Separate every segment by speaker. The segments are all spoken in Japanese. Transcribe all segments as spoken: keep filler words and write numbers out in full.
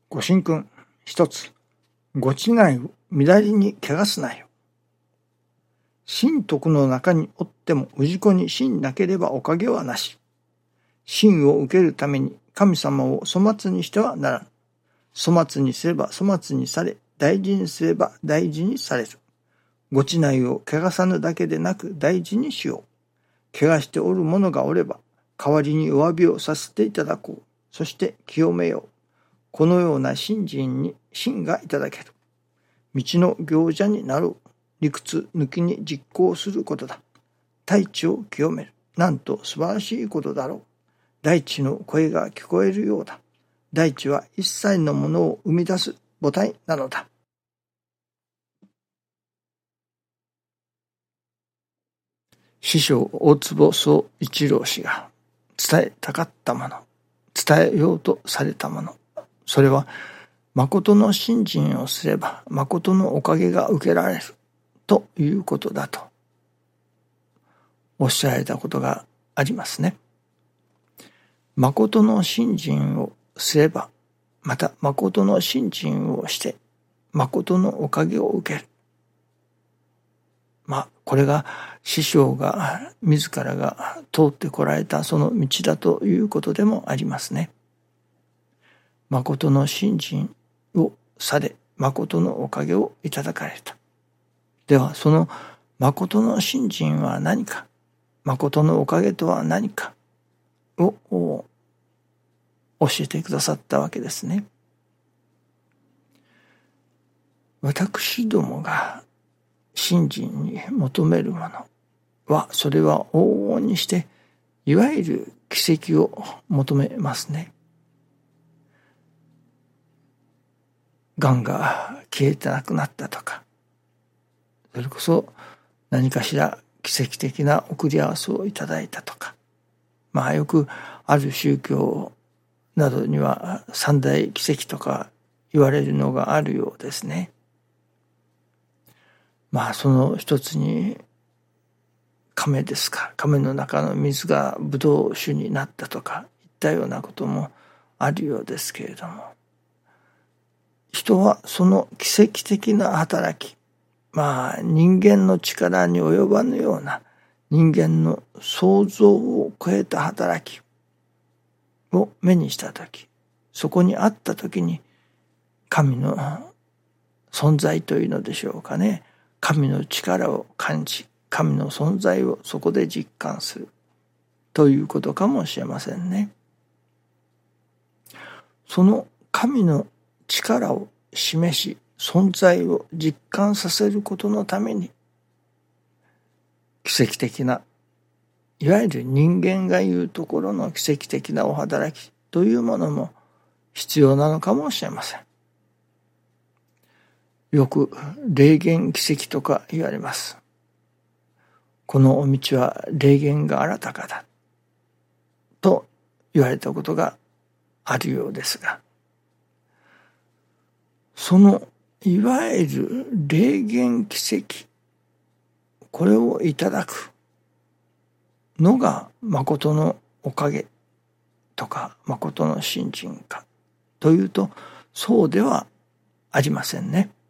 Speaker 1: ご神君一つ、ご違いを乱りに汚すなよ。神徳の中におっても氏子に神なければおかげはなし。神を受けるために神様を粗末にしてはならぬ。粗末にすれば粗末にされ、大事にすれば大事にされる。ご違いを汚さぬだけでなく大事にしよう。汚しておるものがおれば、代わりにお詫びをさせていただこう。そして清めよう。このような信心に信がいただける。道の行者になろう。理屈抜きに実行することだ。大地を清める。なんと素晴らしいことだろう。大地の声が聞こえるようだ。大地は一切のものを生み出す母体なのだ。師匠大坪宗一郎氏が伝えたかったもの、伝えようとされたもの、それは誠の信心をすれば誠のおかげが受けられるということだとおっしゃられたことがありますね。誠の信心をすれば、また誠の信心をして誠のおかげを受ける。まあこれが師匠が自らが通ってこられたその道だということでもありますね。誠の信心をされ、誠のおかげをいただかれた。ではその誠の信心は何か、誠のおかげとは何かを教えてくださったわけですね。私どもが信心に求めるものは、それは往々にしていわゆる奇跡を求めますね。がんが消えてなくなったとか、それこそ何かしら奇跡的な送り合わせをいただいたとか、まあよくある宗教などには三大奇跡とか言われるのがあるようですね。まあその一つに亀ですか、亀の中の水がブドウ酒になったとかいったようなこともあるようですけれども、人はその奇跡的な働き、まあ人間の力に及ばぬような人間の想像を超えた働きを目にしたとき、そこにあったときに神の存在というのでしょうかね、神の力を感じ、神の存在をそこで実感するということかもしれませんね。その神の力を示し、存在を実感させることのために、奇跡的な、いわゆる人間が言うところの奇跡的なお働きというものも必要なのかもしれません。よく霊言奇跡とか言われます。このお道は霊言があらたかだと言われたことがあるようですが、そのいわゆる霊言奇跡、これをいただくのが誠のおかげとか誠の信心かというと、そうではありませんね。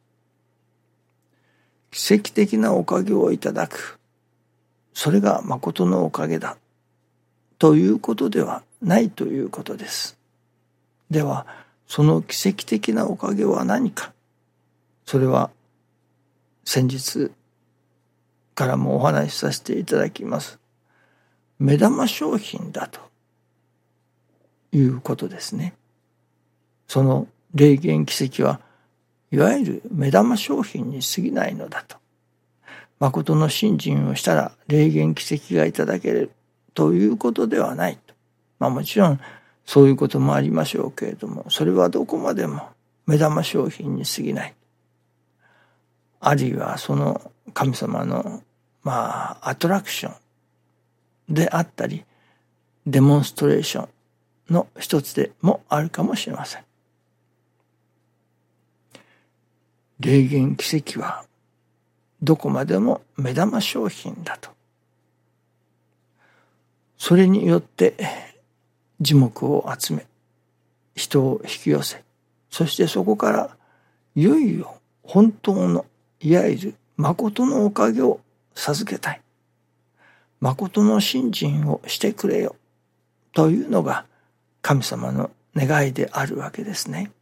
Speaker 1: 奇跡的なおかげをいただく、それが誠のおかげだということではないということです。ではその奇跡的なおかげは何か、それは先日からもお話しさせていただきます目玉商品だということですね。その霊言奇跡はいわゆる目玉商品に過ぎないのだと。誠の信心をしたら霊言奇跡がいただけるということではないと。まあもちろんそういうこともありましょうけれども、それはどこまでも目玉商品に過ぎない。あるいはその神様のまあアトラクションであったり、デモンストレーションの一つでもあるかもしれません。霊言奇跡はどこまでも目玉商品だと。それによって耳目を集め、人を引き寄せ、 そしてそこからいよいよ本当のいわゆる誠のおかげを授けたい。誠の信心をしてくれよというのが神様の願いであるわけですね。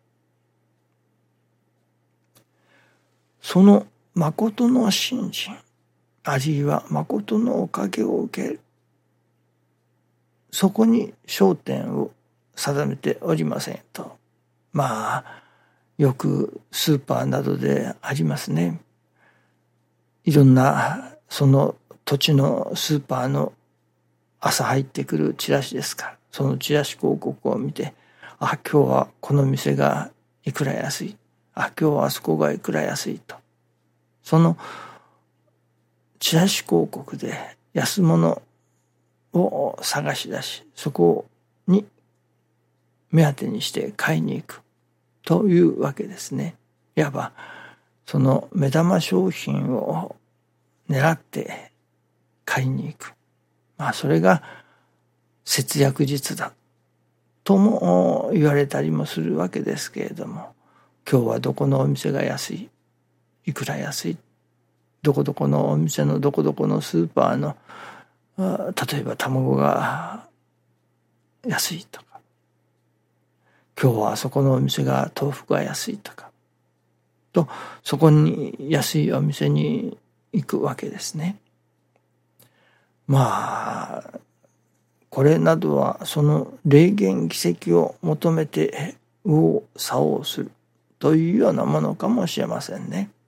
Speaker 1: その誠の信心、あるいは誠のおかげを受ける、そこに焦点を定めておりませんと、まあよくスーパーなどでありますね。いろんなその土地のスーパーの朝入ってくるチラシですから、そのチラシ広告を見て、あ、今日はこの店がいくら安い、あ、今日はあそこがいくら安いと、そのチラシ広告で安物を探し出し、そこに目当てにして買いに行くというわけですね。いわばその目玉商品を狙って買いに行く。まあそれが節約術だとも言われたりもするわけですけれども、今日はどこのお店が安い、いくら安い、どこどこのお店のどこどこのスーパーの例えば卵が安いとか、今日はあそこのお店が豆腐が安いとかと、そこに安いお店に行くわけですね。まあこれなどはその霊言奇跡を求めて右往左往するというようなものかもしれませんね。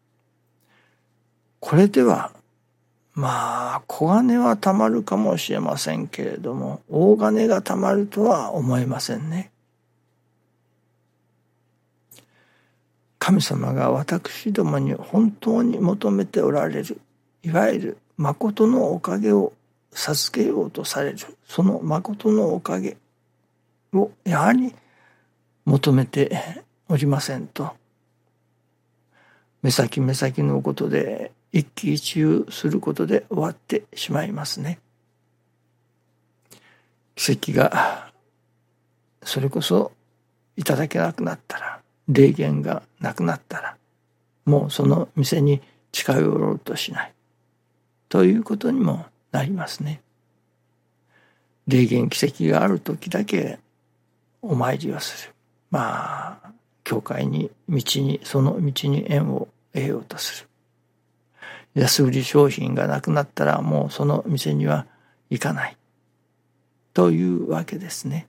Speaker 1: これではまあ小金はたまるかもしれませんけれども、大金がたまるとは思えませんね。神様が私どもに本当に求めておられる、いわゆる誠のおかげを授けようとされる、その誠のおかげをやはり求めておりませんと、目先目先のことで一喜一憂することで終わってしまいますね。奇跡がそれこそいただけなくなったら、霊言がなくなったら、もうその店に近寄ろうとしないということにもなりますね。霊言奇跡がある時だけお参りをする。まあ教会に道にその道に縁を得ようとする。安売り商品がなくなったらもうその店には行かないというわけですね。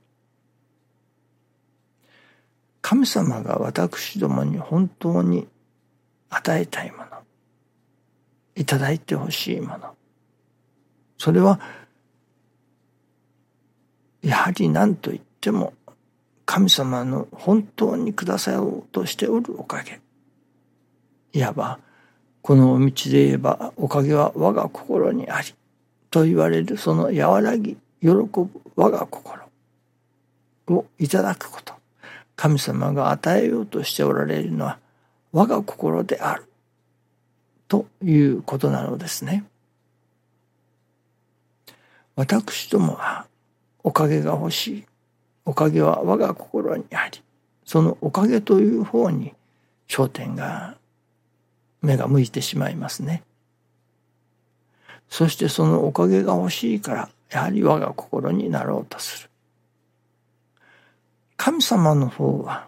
Speaker 1: 神様が私どもに本当に与えたいもの、いただいてほしいもの、それはやはり何と言っても神様の本当にくださろうとしておるおかげ。いわばこの道で言えばおかげは我が心にありと言われる、その和らぎ喜ぶ我が心をいただくこと。神様が与えようとしておられるのは我が心であるということなのですね。私どもはおかげが欲しい。おかげは我が心にあり、そのおかげという方に焦点が目が向いてしまいますね。そしてそのおかげが欲しいからやはり我が心になろうとする。神様の方は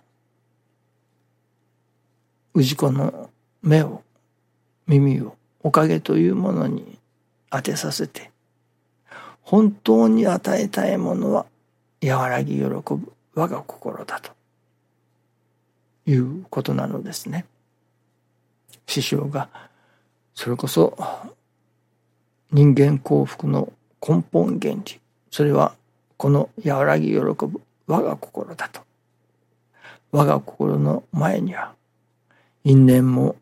Speaker 1: 氏子の目を耳をおかげというものに当てさせて、本当に与えたいものは和らぎ喜ぶ我が心だということなのですね。師匠がそれこそ人間幸福の根本原理、それはこの和らぎ喜ぶ我が心だと。我が心の前には因縁も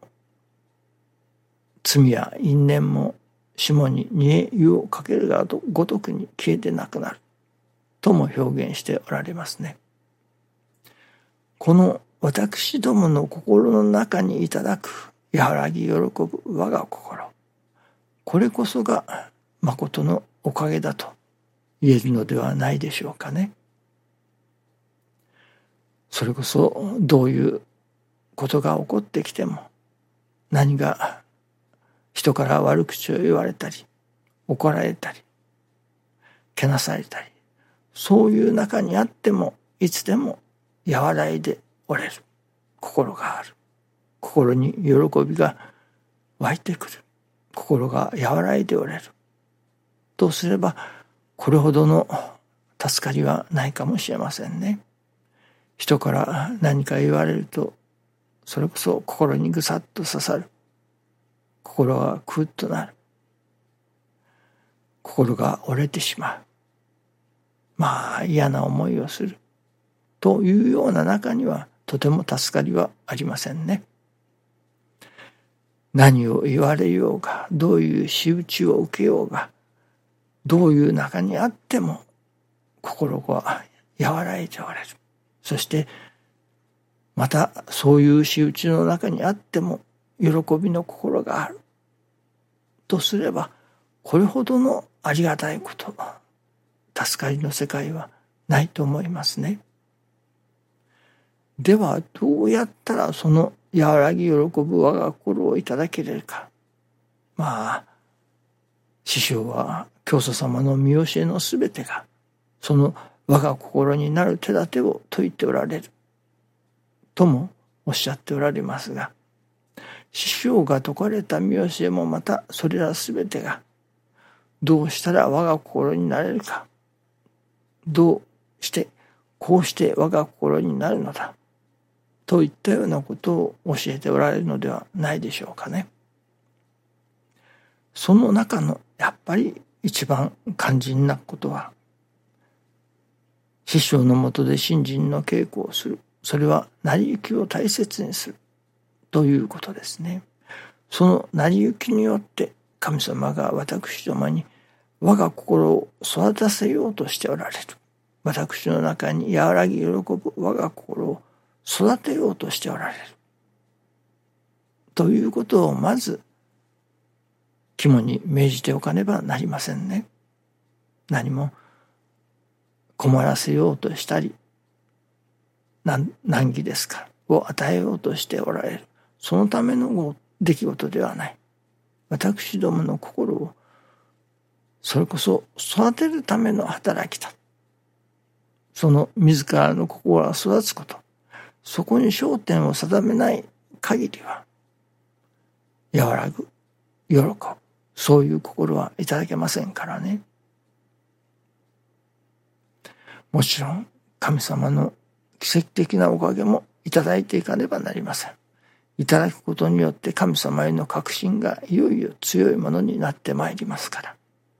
Speaker 1: 罪や因縁も下に煮え湯をかけるがごとくに消えてなくなるとも表現しておられますね。この私どもの心の中にいただく和らぎ喜ぶ我が心、これこそが誠のおかげだと言えるのではないでしょうかね。 それこそどういうことが起こってきても、何が人から悪口を言われたり、怒られたり、けなされたり、そういう中にあっても、いつでも和らいでおれる心がある。心に喜びが湧いてくる。心が和らいでおれる。とすれば、これほどの助かりはないかもしれませんね。人から何か言われると、それこそ心にぐさっと刺さる。心がクッとなる。心が折れてしまう。まあ嫌な思いをする。というような中にはとても助かりはありませんね。何を言われようが、どういう仕打ちを受けようが、どういう中にあっても心が和らいでおれる。そしてまたそういう仕打ちの中にあっても喜びの心がある。とすれば、これほどのありがたいこと、助かりの世界はないと思いますね。ではどうやったらその和らぎ喜ぶ我が心をいただけれるか。まあ師匠は教祖様の見教えのすべてがその我が心になる手立てを説いておられるともおっしゃっておられますが、師匠が説かれた見教えもまたそれらすべてがどうしたら我が心になれるか、どうしてこうして我が心になるのだといったようなことを教えておられるのではないでしょうかね。その中のやっぱり一番肝心なことは、師匠のもとで信心の稽古をする。それは成り行きを大切にするということですね。その成り行きによって神様が私どもに我が心を育たせようとしておられる。私の中に和らぎ喜ぶ我が心を育てようとしておられる。ということをまず肝に銘じておかねばなりませんね。何も困らせようとしたり、難儀ですかを与えようとしておられる。そのための出来事ではない。私どもの心をそれこそ育てるための働きだ。その自らの心が育つこと、そこに焦点を定めない限りは和らぐ、喜ぶ、そういう心はいただけませんからね。もちろん神様の奇跡的なおかげもいただいていかねばなりません。いただくことによって神様への確信がいよいよ強いものになってまいりますから。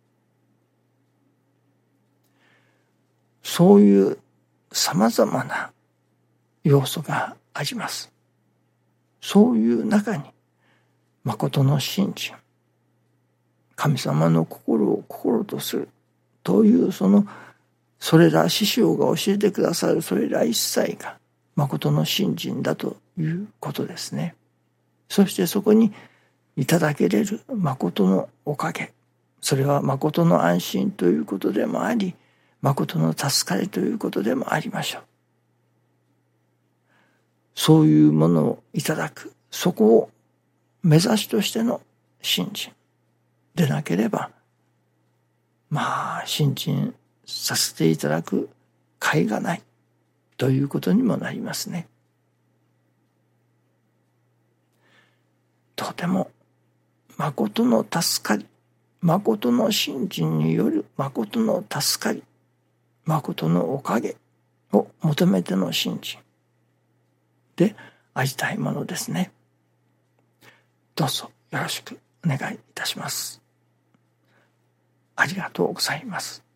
Speaker 1: そういう様々な要素があります。そういう中に誠の信心、神様の心を心とするというそのそれら師匠が教えてくださるそれら一切が誠の信心だということですね。そしてそこにいただけれる誠のおかげ、それは誠の安心ということでもあり、誠の助かりということでもありましょう。そういうものをいただく、そこを目指しとしての信心でなければ、まあ信心させていただく甲斐がないということにもなりますね。とても誠の助かり、誠の信心による誠の助かり、誠のおかげを求めての信心でありたいものですね。どうぞよろしくお願いいたします。ありがとうございます。